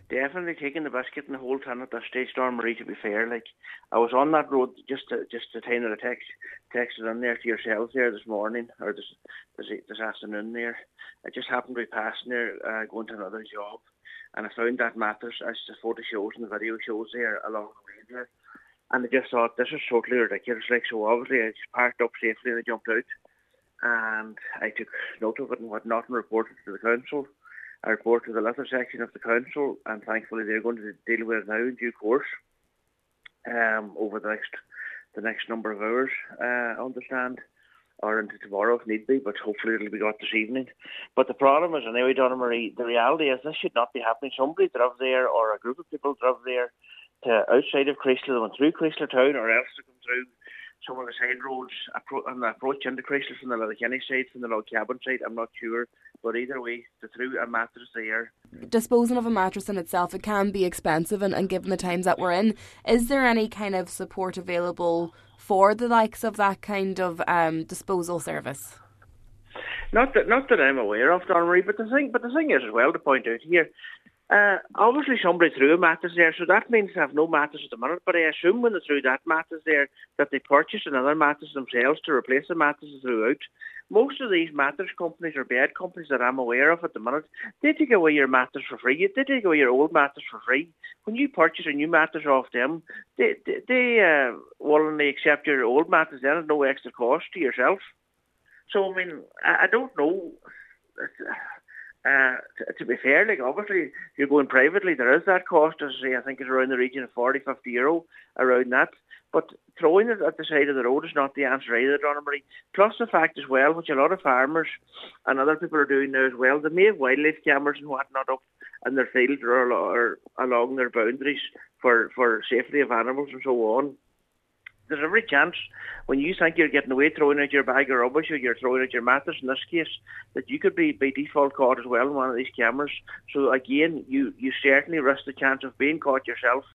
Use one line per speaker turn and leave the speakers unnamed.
Definitely taking the biscuit and the whole ton at this stage, Donna Marie, to be fair. Like, I was on that road just to time that I texted in there to yourselves there this morning, or this afternoon there. I just happened to be passing there, going to another job, and I found that mattress, as the photo shows and the video shows there, along the way there. And I just thought, this is totally ridiculous. Like, so obviously I just parked up safely and I jumped out. And I took note of it and whatnot and reported to the council. I reported to the litter section of the council, and thankfully they're going to deal with it now in due course, over the next number of hours, I understand, or into tomorrow if need be, but hopefully it'll be got this evening. But the problem is, anyway, Donna Marie, the reality is this should not be happening. Somebody drove there, or a group of people drove there to outside of Chrysler, they went through Chrysler Town, or else to come through some of the side roads on the approach into Chrysler from the Letterkenny side, from the Log Cabin side, I'm not sure. But either way, they threw a mattress there.
Disposing of a mattress in itself, it can be expensive, and given the times that we're in, is there any kind of support available for the likes of that kind of disposal service?
Not that I'm aware of, Donna Marie, but the thing is as well to point out here, obviously somebody threw a mattress there, so that means they have no mattress at the minute, but I assume when they threw that mattress there that they purchased another mattress themselves to replace the mattress they threw out. Most of these mattress companies or bed companies that I'm aware of at the minute, they take away your mattress for free. They take away your old mattress for free. When you purchase a new mattress off them, they willingly accept your old mattress then at no extra cost to yourself. So, I mean, I don't know. To be fair, like, obviously, you're going privately, there is that cost, as I say, I think it's around the region of 40, 50 euro, around that. But throwing it at the side of the road is not the answer either, Donna Marie. Plus the fact as well, which a lot of farmers and other people are doing now as well, they may have wildlife cameras and whatnot up in their fields or along their boundaries for safety of animals and so on. There's every chance when you think you're getting away throwing out your bag of rubbish or you're throwing out your mattress in this case, that you could be by default caught as well in one of these cameras. So again, you certainly risk the chance of being caught yourself